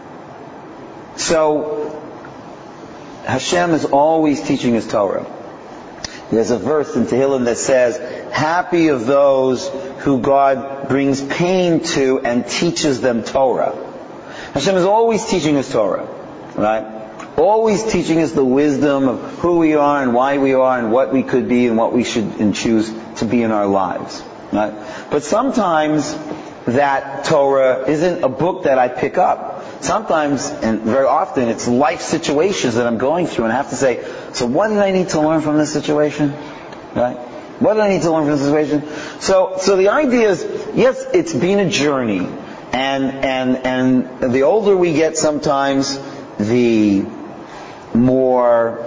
So, Hashem is always teaching His Torah. There's a verse in Tehillim that says, happy of those who God brings pain to and teaches them Torah. Hashem is always teaching us Torah, right? Always teaching us the wisdom of who we are and why we are and what we could be and what we should and choose to be in our lives, right? But sometimes that Torah isn't a book that I pick up. Sometimes, and very often, it's life situations that I'm going through, and I have to say, so what did I need to learn from this situation? Right? What did I need to learn from this situation? So, so the idea is, yes, it's been a journey, and and and the older we get, sometimes the more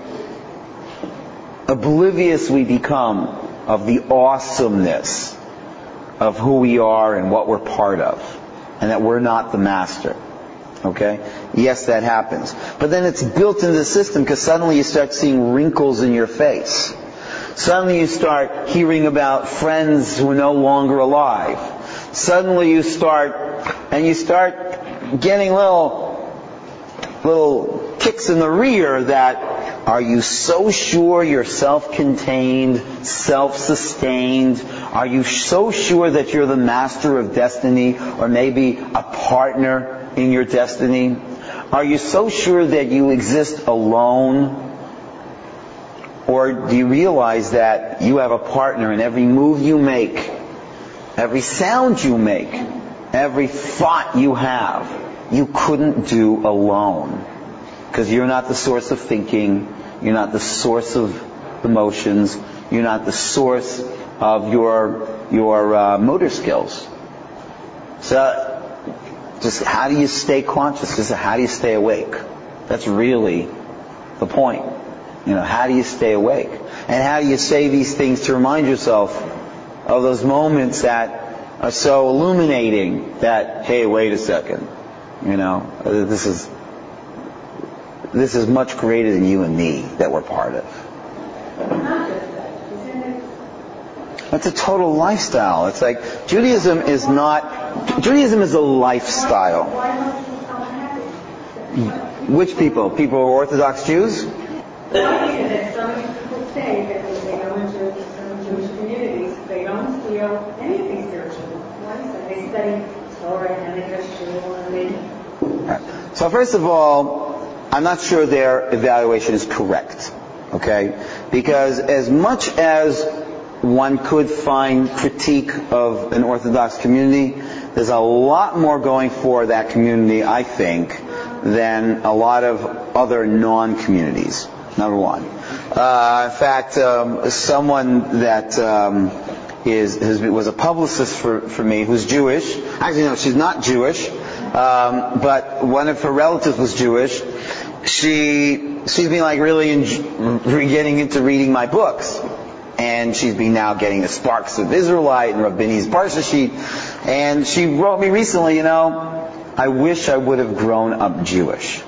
oblivious we become of the awesomeness of who we are and what we're part of, and that we're not the master. Okay? Yes, that happens. But then it's built into the system, because suddenly you start seeing wrinkles in your face. Suddenly you start hearing about friends who are no longer alive. Suddenly you start, and you start getting little, little kicks in the rear that, are you so sure you're self-contained, self-sustained? Are you so sure that you're the master of destiny, or maybe a partner in your destiny? Are you so sure that you exist alone? Or do you realize that you have a partner in every move you make, every sound you make, every thought you have, you couldn't do alone? Because you're not the source of thinking, you're not the source of emotions, you're not the source of your your uh, motor skills. So, just how do you stay conscious? Just how do you stay awake? That's really the point. You know, how do you stay awake? And how do you say these things to remind yourself of those moments that are so illuminating that, hey, wait a second, you know, this is this is much greater than you and me that we're part of. It's a total lifestyle. It's like Judaism is not Judaism is a lifestyle. Which people? People who are Orthodox Jews? The idea that some people say that when they go into some Jewish communities, they don't feel anything spiritual. Why is that? They study Torah and they go to shul and they... So first of all, I'm not sure their evaluation is correct. Okay? Because as much as one could find critique of an Orthodox community, there's a lot more going for that community, I think, than a lot of other non-communities. Number one. Uh, in fact, um, someone that um, is has, was a publicist for, for me who's Jewish. Actually, no, she's not Jewish. Um, but one of her relatives was Jewish. She she's been like really in, getting into reading my books, and she's been now getting the Sparks of Israelite and Rabbini's Parsha sheet. And she wrote me recently, you know, I wish I would have grown up Jewish.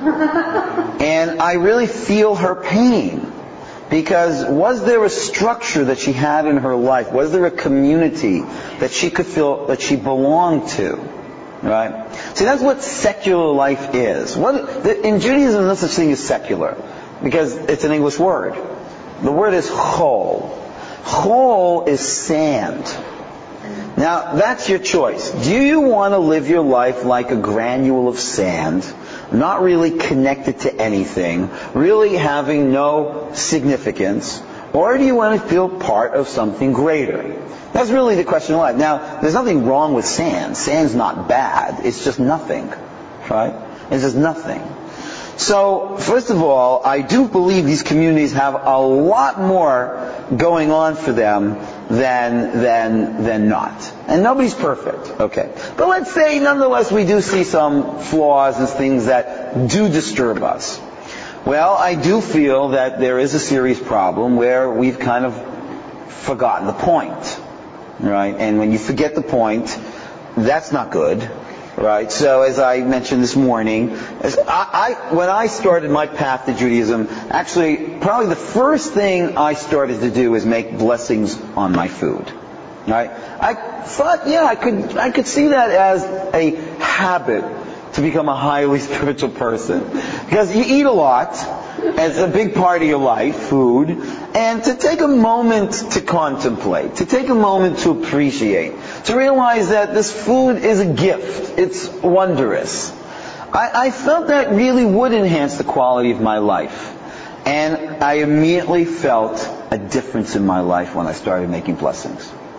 And I really feel her pain, because was there a structure that she had in her life? Was there a community that she could feel that she belonged to? Right? See, that's what secular life is. What, in Judaism, there's no such thing as secular, because it's an English word. The word is chol. Chol is sand. Now, that's your choice. Do you want to live your life like a granule of sand, not really connected to anything, really having no significance, or do you want to feel part of something greater? That's really the question of life. Now, there's nothing wrong with sand. Sand's not bad. It's just nothing. Right? It's just nothing. So, first of all, I do believe these communities have a lot more going on for them than than than not. And nobody's perfect. Okay. But let's say, nonetheless, we do see some flaws and things that do disturb us. Well, I do feel that there is a serious problem where we've kind of forgotten the point. Right? And when you forget the point, that's not good. Right? So as I mentioned this morning, as I, I, when I started my path to Judaism, actually, probably the first thing I started to do is make blessings on my food. Right? I thought, yeah, I could, I could see that as a habit to become a highly spiritual person. Because you eat a lot, it's a big part of your life, food, and to take a moment to contemplate, to take a moment to appreciate, to realize that this food is a gift. It's wondrous. I, I felt that really would enhance the quality of my life. And I immediately felt a difference in my life when I started making blessings.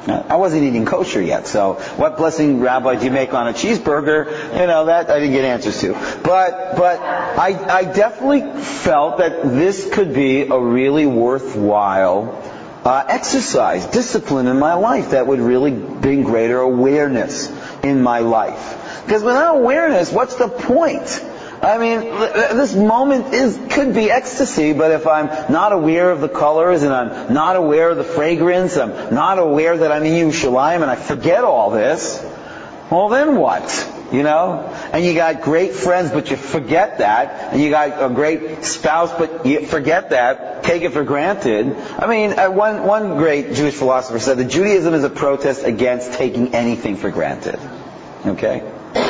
I wasn't eating kosher yet, so what blessing, Rabbi, do you make on a cheeseburger? You know, that I didn't get answers to. But but I, I definitely felt that this could be a really worthwhile uh, exercise, discipline in my life that would really bring greater awareness in my life. Because without awareness, what's the point? I mean, this moment is could be ecstasy, but if I'm not aware of the colors and I'm not aware of the fragrance, I'm not aware that I'm in Yerushalayim and I forget all this, well then what? You know? And you got great friends, but you forget that. And you got a great spouse, but you forget that. Take it for granted. I mean, uh, one, one great Jewish philosopher said that Judaism is a protest against taking anything for granted. Okay?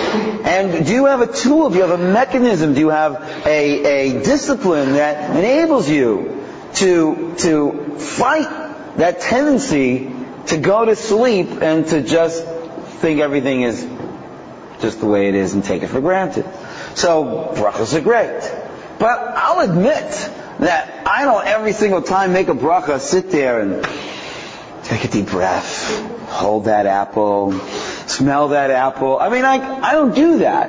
And do you have a tool, do you have a mechanism, do you have a, a discipline that enables you to, to fight that tendency to go to sleep and to just think everything is just the way it is and take it for granted? So, brachas are great. But I'll admit that I don't every single time make a bracha sit there and take a deep breath, hold that apple, smell that apple. I mean, I, I don't do that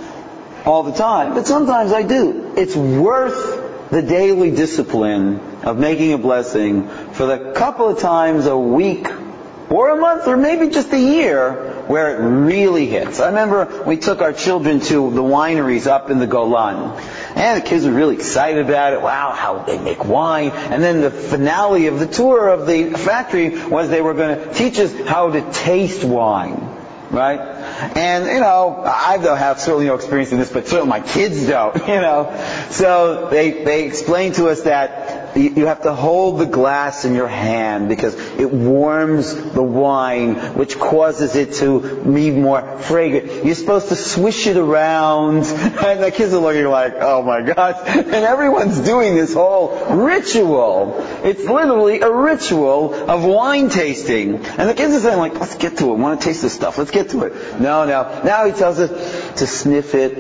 all the time, but sometimes I do. It's worth the daily discipline of making a blessing for the couple of times a week or a month or maybe just a year where it really hits. I remember we took our children to the wineries up in the Golan. And the kids were really excited about it. Wow, how they make wine. And then the finale of the tour of the factory was they were going to teach us how to taste wine. Right? And, you know, I don't have certainly no experience in this, but certainly my kids don't, you know. So they, they explained to us that you have to hold the glass in your hand because it warms the wine, which causes it to be more fragrant. You're supposed to swish it around, and the kids are looking like, oh my gosh. And everyone's doing this whole ritual. It's literally a ritual of wine tasting. And the kids are saying like, let's get to it. We want to taste this stuff. Let's get to it. No, no. Now he tells us to sniff it.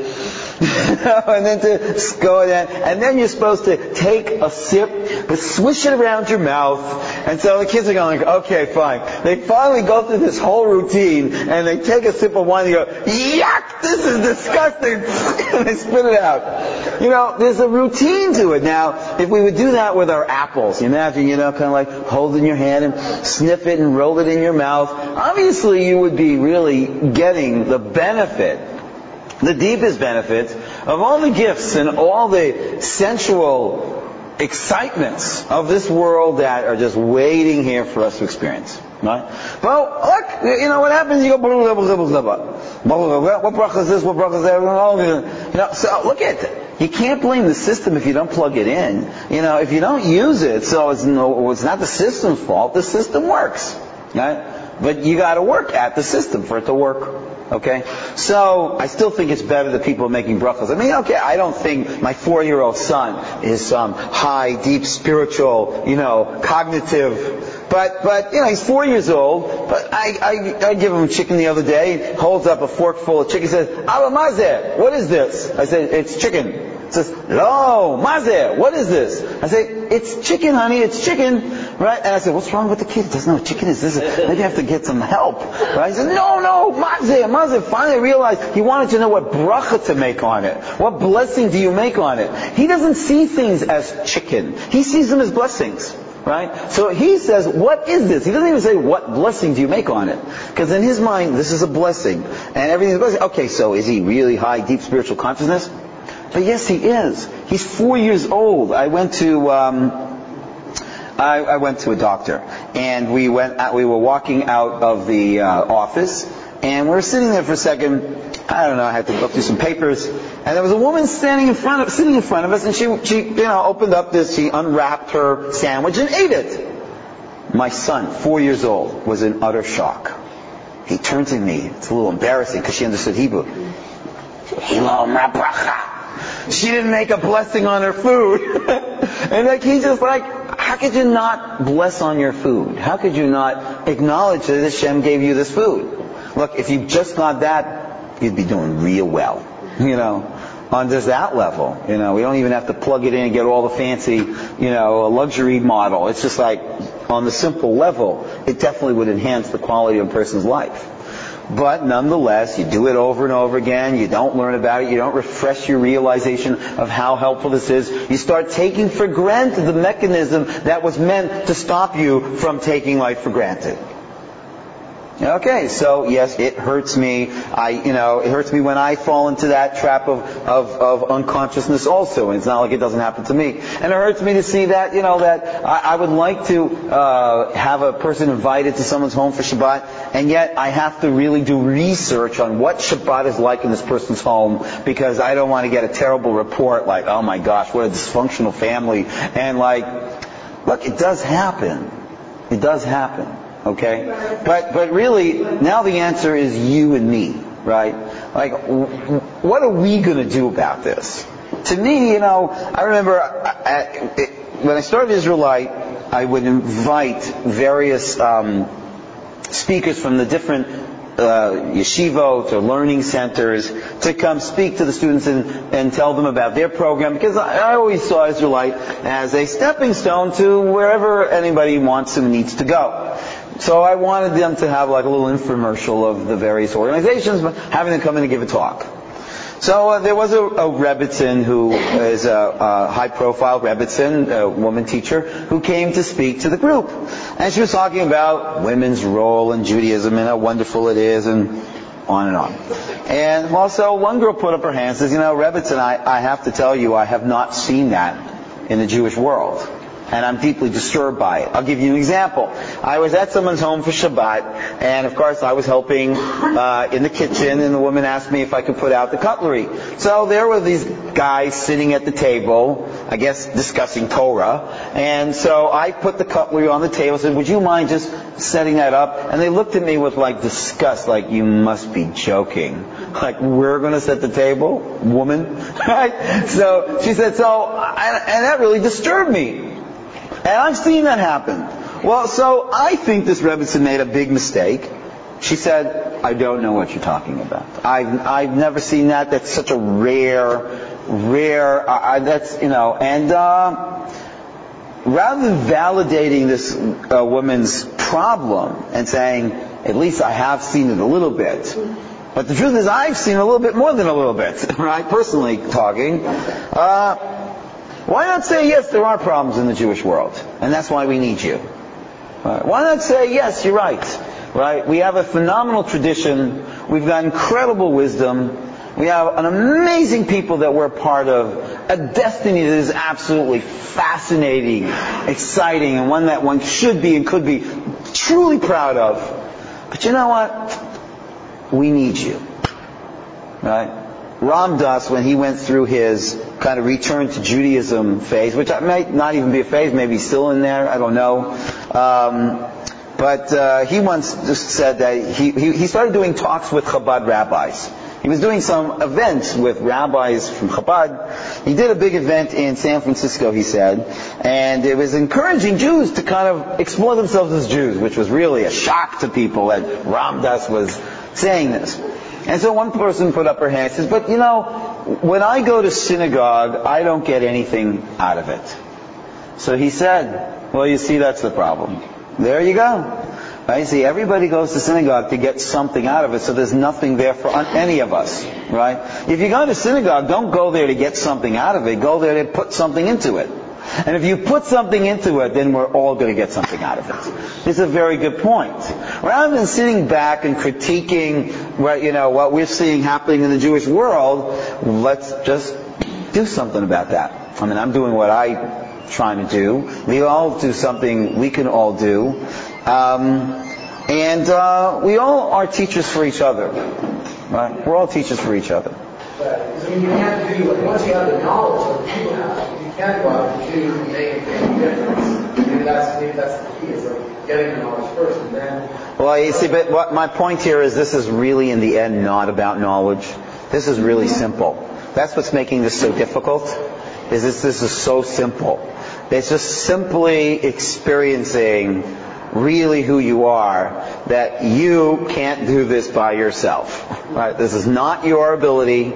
And then to go in, and then you're supposed to take a sip, but swish it around your mouth. And so the kids are going like, okay, fine. They finally go through this whole routine, and they take a sip of wine and they go, yuck, this is disgusting, and they spit it out. You know, there's a routine to it. Now, if we would do that with our apples, you imagine, you know, kind of like hold it in your hand and sniff it and roll it in your mouth. Obviously, you would be really getting the benefit, the deepest benefits of all the gifts and all the sensual excitements of this world that are just waiting here for us to experience. Right? Well, look, you know what happens? You go, what bracha is this? What bracha is that? You know, so look at it. You can't blame the system if you don't plug it in. You know, if you don't use it, so it's no, it's not the system's fault. The system works. Right? But you got to work at the system for it to work. Okay? So, I still think it's better that people are making brachas. I mean, okay, I don't think my four-year-old son is some high, deep, spiritual, you know, cognitive, but, but, you know, he's four years old, but I, I, I give him chicken the other day, holds up a fork full of chicken, says, Abba Mazeh, what is this? I said, it's chicken. He says, no, Mazeh, what is this? I say, it's chicken, honey, it's chicken. Right? And I said, what's wrong with the kid? He doesn't know what chicken is. This is maybe I have to get some help. Right? He said, no, no, Mazeh, Mazeh. Finally realized he wanted to know what bracha to make on it. What blessing do you make on it? He doesn't see things as chicken. He sees them as blessings. Right? So he says, what is this? He doesn't even say, what blessing do you make on it? Because in his mind, this is a blessing. And everything's a blessing. Okay, so is he really high, deep spiritual consciousness? But yes, he is. He's four years old. I went to, um, I, I went to a doctor, and we went. Out, we were walking out of the uh, office, and we were sitting there for a second. I don't know. I had to go through some papers, and there was a woman standing in front of, sitting in front of us, and she, she, you know, opened up this. She unwrapped her sandwich and ate it. My son, four years old, was in utter shock. He turned to me. It's a little embarrassing because she understood Hebrew. Hilo ma bracha. She didn't make a blessing on her food. And like he's just like, how could you not bless on your food? How could you not acknowledge that Hashem gave you this food? Look, if you just got that, you'd be doing real well. You know. on just that level. You know, we don't even have to plug it in and get all the fancy, you know, luxury model. It's just like on the simple level, it definitely would enhance the quality of a person's life. But nonetheless, you do it over and over again. You don't learn about it. You don't refresh your realization of how helpful this is. You start taking for granted the mechanism that was meant to stop you from taking life for granted. Okay, so yes, it hurts me. I, you know, it hurts me when I fall into that trap of, of, of unconsciousness also. And it's not like it doesn't happen to me. And it hurts me to see that, you know, that I, I would like to uh, have a person invited to someone's home for Shabbat, and yet I have to really do research on what Shabbat is like in this person's home, because I don't want to get a terrible report like, oh my gosh, what a dysfunctional family. And like, look, it does happen. It does happen. Okay? But but really, now the answer is you and me, right? Like, what are we going to do about this? To me, you know, I remember at, it, when I started Israelite, I would invite various um, speakers from the different uh, yeshivot or learning centers to come speak to the students and, and tell them about their program, because I, I always saw Israelite as a stepping stone to wherever anybody wants and needs to go. So I wanted them to have like a little infomercial of the various organizations, but having them come in and give a talk. So uh, there was a, a Rebbitzin who is a, a high-profile Rebbitzin, a woman teacher, who came to speak to the group. And she was talking about women's role in Judaism and how wonderful it is, and on and on. And also one girl put up her hand and says, you know, Rebbitzin, I, I have to tell you, I have not seen that in the Jewish world. And I'm deeply disturbed by it. I'll give you an example. I was at someone's home for Shabbat, and of course I was helping uh, in the kitchen, and the woman asked me if I could put out the cutlery. So there were these guys sitting at the table, I guess discussing Torah, and so I put the cutlery on the table and said, would you mind just setting that up? And they looked at me with like disgust, like, you must be joking. Like, we're going to set the table? Woman? Right? So she said, so, and, and that really disturbed me. And I've seen that happen. Well, so I think this Rebbitzin made a big mistake. She said, I don't know what you're talking about. I've, I've never seen that. That's such a rare, rare, uh, that's, you know, and uh, rather than validating this uh, woman's problem and saying, at least I have seen it a little bit. But the truth is, I've seen a little bit more than a little bit, right? Personally talking. Uh, Why not say, yes, there are problems in the Jewish world, and that's why we need you? Right. Why not say, yes, you're right, right? We have a phenomenal tradition. We've got incredible wisdom. We have an amazing people that we're part of. A destiny that is absolutely fascinating, exciting, and one that one should be and could be truly proud of. But you know what? We need you, right? Ram Dass, when he went through his kind of return to Judaism phase, which might not even be a phase, maybe he's still in there, I don't know. Um, but uh, he once just said that he, he, he started doing talks with Chabad rabbis. He was doing some events with rabbis from Chabad. He did a big event in San Francisco, he said, and it was encouraging Jews to kind of explore themselves as Jews, which was really a shock to people that Ram Dass was saying this. And so one person put up her hand and says, but you know, when I go to synagogue, I don't get anything out of it. So he said, well, you see, that's the problem. There you go. Right? See, everybody goes to synagogue to get something out of it, so there's nothing there for any of us. Right? If you go to synagogue, don't go there to get something out of it. Go there to put something into it. And if you put something into it, then we're all going to get something out of it. It's a very good point. Rather than sitting back and critiquing what, you know, what we're seeing happening in the Jewish world, let's just do something about that. I mean, I'm doing what I'm trying to do. We all do something we can all do. Um, and uh, we all are teachers for each other. Right? We're all teachers for each other. Because I mean, you have to do, like, once you have the knowledge that people have, you can't go out and do and make a difference. Maybe that's, maybe that's the key, is like getting the knowledge first and then... Well, you see, but what my point here is this is really, in the end, not about knowledge. This is really simple. That's what's making this so difficult, is this, this is so simple. It's just simply experiencing really who you are, that you can't do this by yourself. Right? This is not your ability.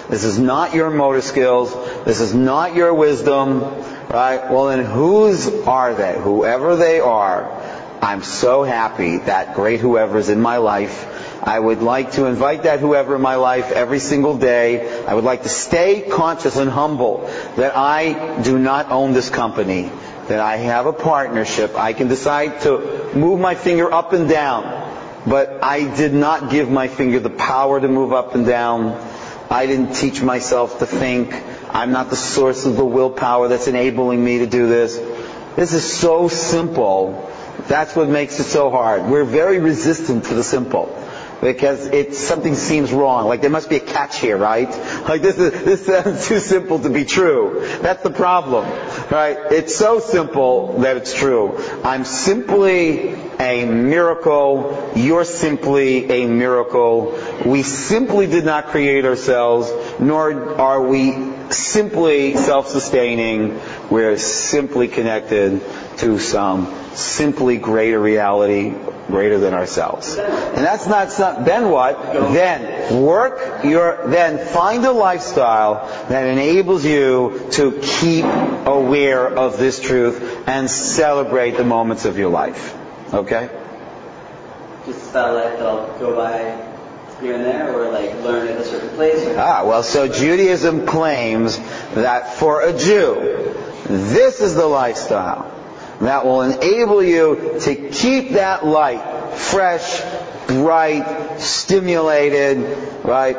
This is not your motor skills. This is not your wisdom. Right? Well, then whose are they? Whoever they are, I'm so happy that great whoever is in my life. I would like to invite that whoever in my life every single day. I would like to stay conscious and humble that I do not own this company, that I have a partnership. I can decide to move my finger up and down, but I did not give my finger the power to move up and down. I didn't teach myself to think. I'm not the source of the willpower that's enabling me to do this. This is so simple. That's what makes it so hard. We're very resistant to the simple, because it something seems wrong. Like there must be a catch here, right? Like this is this sounds too simple to be true. That's the problem, right? It's so simple that it's true. I'm simply a miracle. You're simply a miracle. We simply did not create ourselves, nor are we simply self-sustaining. We're simply connected to some simply greater reality, greater than ourselves. And that's not some, then what? Then work your, then find a lifestyle that enables you to keep aware of this truth and celebrate the moments of your life. Okay? Just style like they'll go by here and there, or like learn at a certain place? Or ah, well, so Judaism claims that for a Jew, this is the lifestyle that will enable you to keep that light fresh, bright, stimulated, right?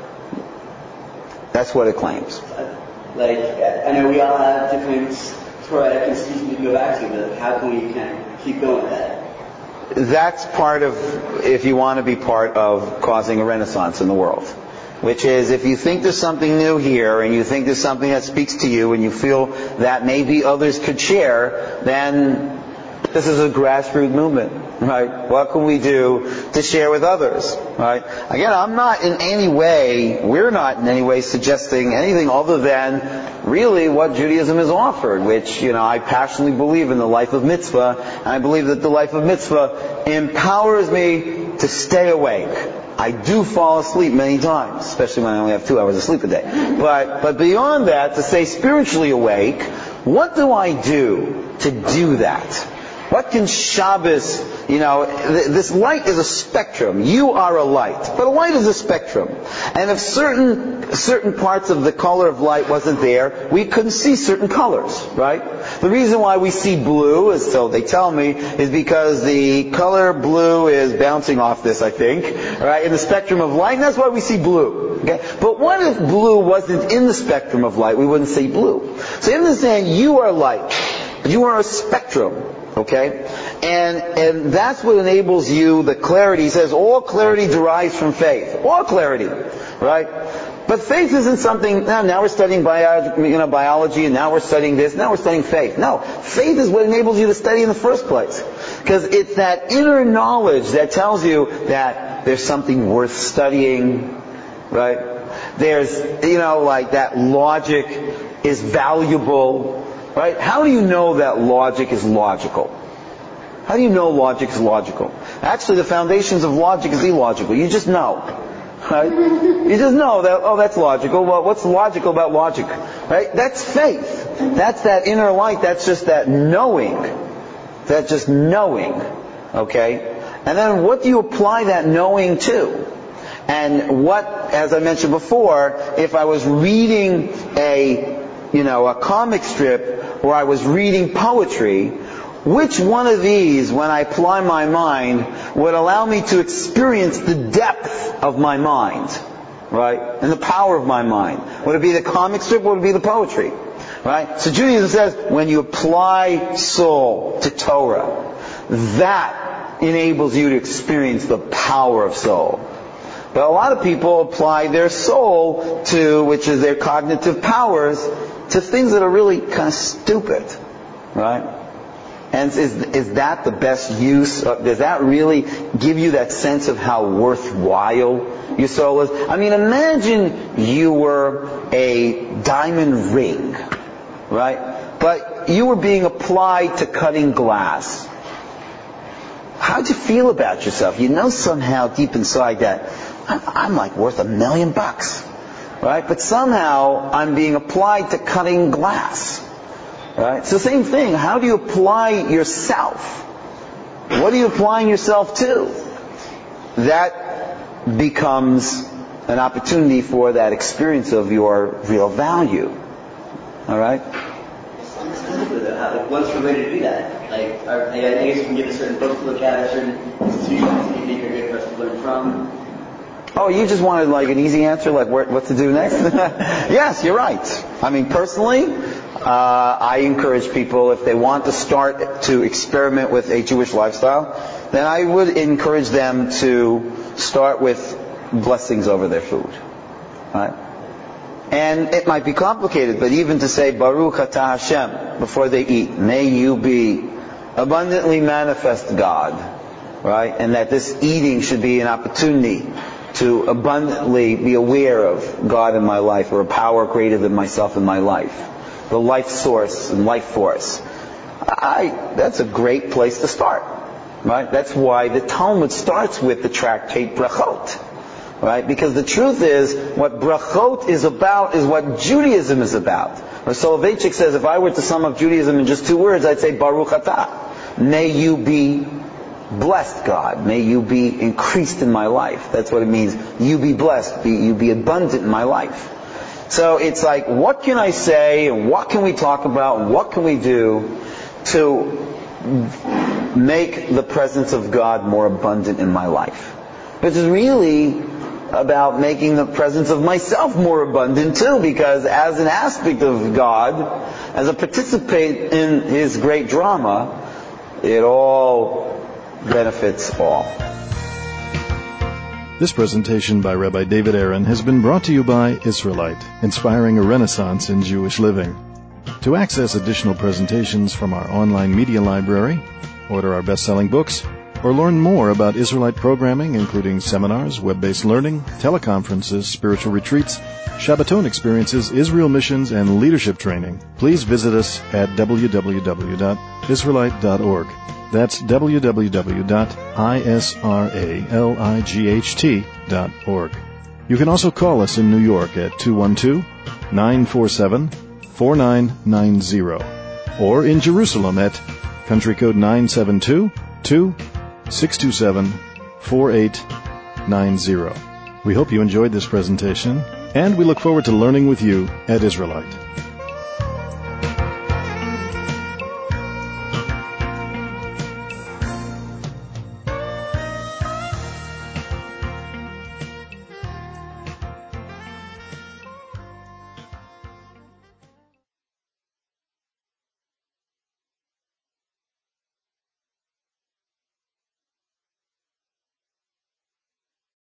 That's what it claims. Like, I know we all have different Torah institutions to go back to, but how can we kind of keep going with that? That's part of, if you want to be part of causing a renaissance in the world. Which is, if you think there's something new here, and you think there's something that speaks to you, and you feel that maybe others could share, then this is a grassroots movement, right? What can we do to share with others, right? Again, I'm not in any way, we're not in any way suggesting anything other than really what Judaism has offered, which, you know, I passionately believe in the life of mitzvah, and I believe that the life of mitzvah empowers me to stay awake. I do fall asleep many times, especially when I only have two hours of sleep a day. But, but beyond that, to stay spiritually awake, what do I do to do that? What can Shabbos, you know, th- this light is a spectrum. You are a light. But a light is a spectrum. And if certain, certain parts of the color of light wasn't there, we couldn't see certain colors, right? The reason why we see blue, is, so they tell me, is because the color blue is bouncing off this, I think, right, in the spectrum of light, and that's why we see blue. Okay? But what if blue wasn't in the spectrum of light? We wouldn't see blue. So in this saying, you are light. You are a spectrum. Okay? And and that's what enables you the clarity. He says all clarity derives from faith. All clarity. Right? But faith isn't something, now, now we're studying bio, you know, biology, and now we're studying this, now we're studying faith. No. Faith is what enables you to study in the first place. Because it's that inner knowledge that tells you that there's something worth studying. Right? There's, you know, like that logic is valuable. Right? How do you know that logic is logical? How do you know logic is logical? Actually, the foundations of logic is illogical. You just know. Right? You just know that, oh, that's logical. Well, what's logical about logic? Right? That's faith. That's that inner light. That's just that knowing. That's just knowing. Okay? And then what do you apply that knowing to? And what, as I mentioned before, if I was reading a you know, a comic strip, or I was reading poetry, which one of these, when I apply my mind, would allow me to experience the depth of my mind, right? And the power of my mind? Would it be the comic strip, or would it be the poetry? Right? So Judaism says, when you apply soul to Torah, that enables you to experience the power of soul. But a lot of people apply their soul to, which is their cognitive powers, to things that are really kind of stupid, right? And is is that the best use? Of, does that really give you that sense of how worthwhile your soul is? I mean, imagine you were a diamond ring, right? But you were being applied to cutting glass. How'd you feel about yourself? You know somehow deep inside that I'm like worth a million bucks. right? But somehow I'm being applied to cutting glass, right? It's the same thing. How do you apply yourself? What are you applying yourself to? That becomes an opportunity for that experience of your real value. All right? Like, once we're ready to do that, like, our, I guess we can give a certain book to look at, a certain institution that you think are good for us to learn from. Oh, you just wanted like an easy answer, like what, what to do next? Yes, you're right. I mean, personally, uh, I encourage people, if they want to start to experiment with a Jewish lifestyle, then I would encourage them to start with blessings over their food. Right? And it might be complicated, but even to say Baruch Atah Hashem before they eat, may you be abundantly manifest God, right? And that this eating should be an opportunity to abundantly be aware of God in my life, or a power greater than myself in my life, the life source and life force. I, that's a great place to start, right? That's why the Talmud starts with the tractate Brachot. Right? Because the truth is, what brachot is about is what Judaism is about. Or Soloveitchik says, if I were to sum up Judaism in just two words, I'd say Baruch Atah. May you be blessed, God. May you be increased in my life. That's what it means. You be blessed. Be, you be abundant in my life. So it's like, what can I say, and what can we talk about, and what can we do to make the presence of God more abundant in my life? Which is really about making the presence of myself more abundant too, because as an aspect of God, as a participant in His great drama, it all benefits all. This presentation by Rabbi David Aaron has been brought to you by Israelite, inspiring a renaissance in Jewish living. To access additional presentations from our online media library, order our best-selling books, or learn more about Israelite programming, including seminars, web-based learning, teleconferences, spiritual retreats, Shabbaton experiences, Israel missions, and leadership training, please visit us at w w w dot israelite dot org. That's w w w dot israelight dot org. You can also call us in New York at two one two, nine four seven, four nine nine zero, or in Jerusalem at country code nine seven two, two six two seven, four eight nine zero. We hope you enjoyed this presentation, and we look forward to learning with you at Israelite.